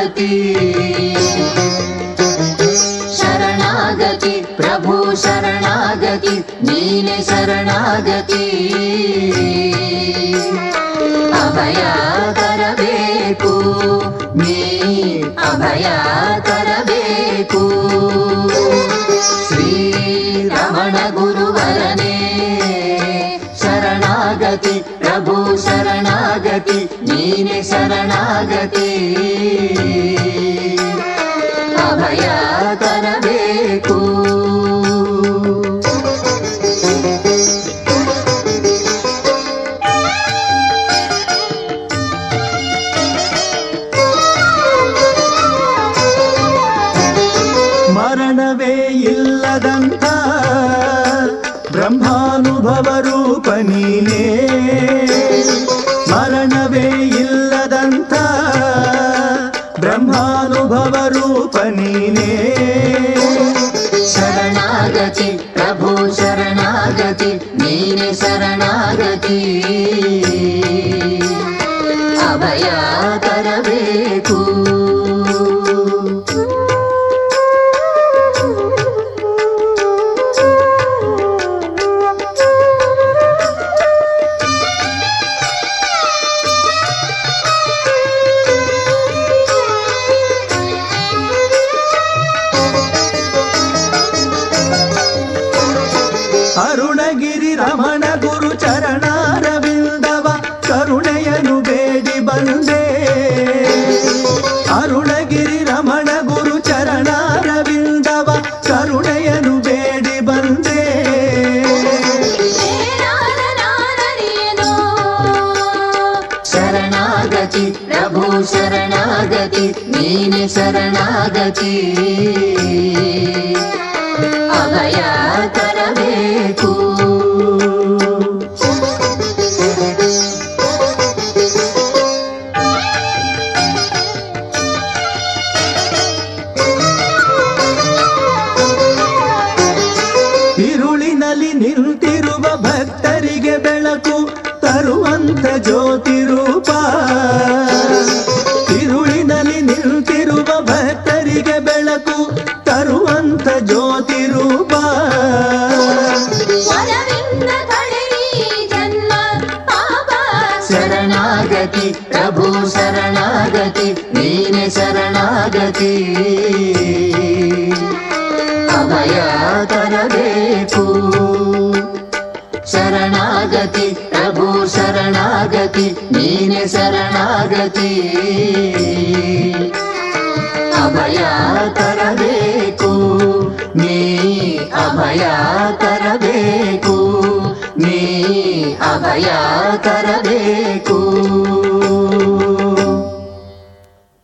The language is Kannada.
ಶರಣಾಗತಿ ಶರಣಾಗತಿ ಪ್ರಭು ಶರಣಾಗತಿ ನೀನೆ ಶರಣಾಗತಿ ಅಭಯ ತರಬೇಕು ನೀ ಅಭಯ ತರಬೇಕು ಶ್ರೀರಮಣ ಗುರುವರನೇ ಶರಣಾಗತಿ ಪ್ರಭು ಶರಣಾಗತಿ ನೀನೆ ಶರಣಾಗತಿ ಅಭಯ ತರಬೇಕು ಮರಣವೇ ಇಲ್ಲದಂತ ಬ್ರಹ್ಮಾನುಭವ ರೂಪ ನೀನೇ ಮರಣವೇ ಇಲ್ಲದಂತ ಬ್ರಹ್ಮಾನುಭವ ರೂಪ ನೀನೇ ಶರಣಾಗತಿ ಪ್ರಭು ಶರಣಾಗತಿ ನೀನೆ ಶರಣಾಗತಿ ಅಭಯ ತರಬೇಕು ಅರುಣಗಿರಿ ರಮಣ ಗುರು ಚರಣಾರವಿಂದವ ಕರುಣೆಯನ್ನು ಬೇಡಿ ಬಂದೆ ಅರುಣಗಿರಿ ರಮಣ ಗುರು ಚರಣಾರವಿಂದವ ಕರುಣೆಯನ್ನು ಬೇಡಿ ಬಂದೆ ಶರಣಾಗತಿ ಪ್ರಭು ಶರಣಾಗತಿ ನೀನೆ ಶರಣಾಗತಿ ಅಭಯ ತರಬೇಕು ഇരുಳಿನಲ್ಲಿ ನಿಂತಿರುವ ಭಕ್ತರಿಗೆ ಬೆಳಕು ತರುವಂತ ಜ್ಯೋತಿ ರೂಪ ഇരുಳಿನಲ್ಲಿ ನಿಂತಿರುವ ಭಕ್ತರಿಗೆ ಬೆಳಕು ತರುವಂತ ಜ್ಯೋತಿ ರೂಪ ಶರಣಾಗತಿ ಪ್ರಭು ಶರಣಾಗತಿ ನೀನೆ ಶರಣಾಗತಿ ಅಭಯ ತರಬೇಕು ಶರಣಾಗತಿ ಪ್ರಭು ಶರಣಾಗತಿ ನೀನೆ ಶರಣಾಗತಿ ಅಭಯ ತರಬೇಕು ನೀ ಅಭಯ ತರಬೇಕು ನೀ ಅಭಯ ತರಬೇಕು